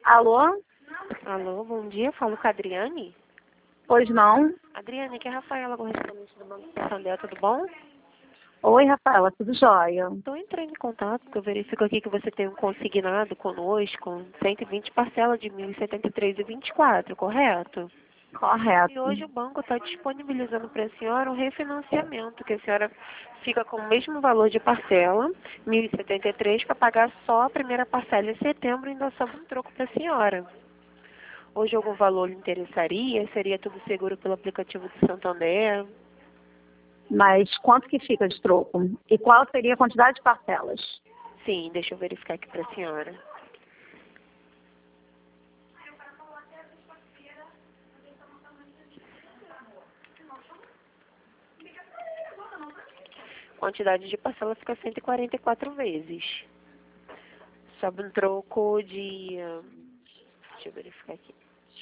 Alô? Alô, bom dia. Falo com a Adriane. Pois não? Adriane, aqui é a Rafaela, correspondente do Banco Santander, tudo bom? Oi, Rafaela, tudo jóia? Estou entrando em contato, porque eu verifico aqui que você tem um consignado conosco, 120 parcelas de 1.073,24, correto? E Correto. hoje o banco está disponibilizando para a senhora um refinanciamento, que a senhora fica com o mesmo valor de parcela, 1.073, para pagar só a primeira parcela em setembro e ainda sobra um troco para a senhora. Hoje algum valor lhe interessaria? Seria tudo seguro pelo aplicativo do Santander? Mas quanto que fica de troco? E qual seria a quantidade de parcelas? Sim, deixa eu verificar aqui para a senhora. Quantidade de parcela fica 144 vezes. Sobe um troco de... deixa eu verificar aqui.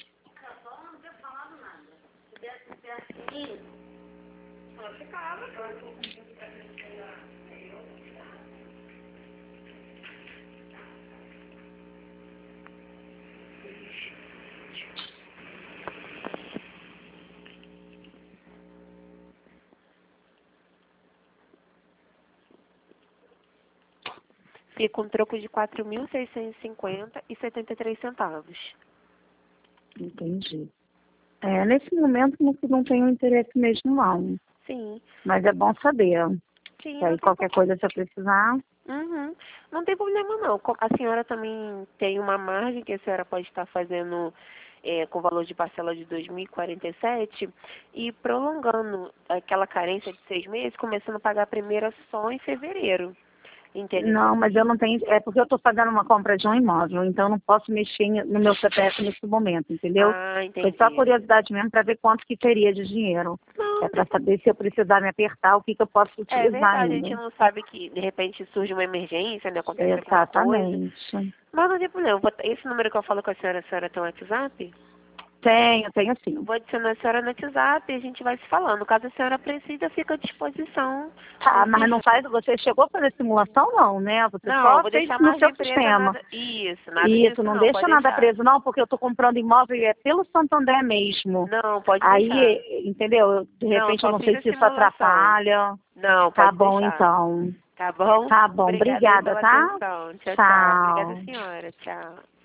Fica um troco de 4.650,73 centavos. Entendi. Nesse momento não tenho interesse mesmo não. Sim, Mas é bom saber. sim, E não aí tem qualquer coisa se eu precisar. Uhum. Não tem problema não. A senhora também tem uma margem que a senhora pode estar fazendo com valor de parcela de 2.047 e prolongando aquela carência de 6 meses, começando a pagar a primeira só em fevereiro. Entendeu? Não, mas eu não tenho. É porque eu estou fazendo uma compra de um imóvel, então eu não posso mexer no meu CPF nesse momento, entendeu? Ah, Foi só entendi. curiosidade mesmo para ver quanto que teria de dinheiro. Não, É não tem para saber se eu precisar me apertar, o que eu posso É utilizar verdade, a gente ainda. não sabe que de repente surge uma emergência, né? Acontece alguma coisa. Exatamente. Mas não tem problema. Esse número que eu falo com a senhora tem um WhatsApp? Tenho Eu sim. vou adicionar a senhora no WhatsApp e a gente vai se falando. Caso a senhora precise, fica à disposição. Tá, Desse mas não jeito. faz, você chegou a fazer simulação não, né? Você Não, só vou fez deixar no mais da seu empresa sistema. nada. Isso, nada Isso, disso não não, deixa pode nada deixar. preso não, porque eu tô comprando imóvel e é pelo Santander mesmo. Não, pode deixar. Aí, entendeu? De Não, repente eu só não fiz sei a se isso simulação. atrapalha. Não, Tá pode bom deixar. então. Tá bom? Tá bom, Obrigada aí obrigada, pela tá? atenção. Tchau, tchau. Obrigada, Tchau. senhora. Tchau.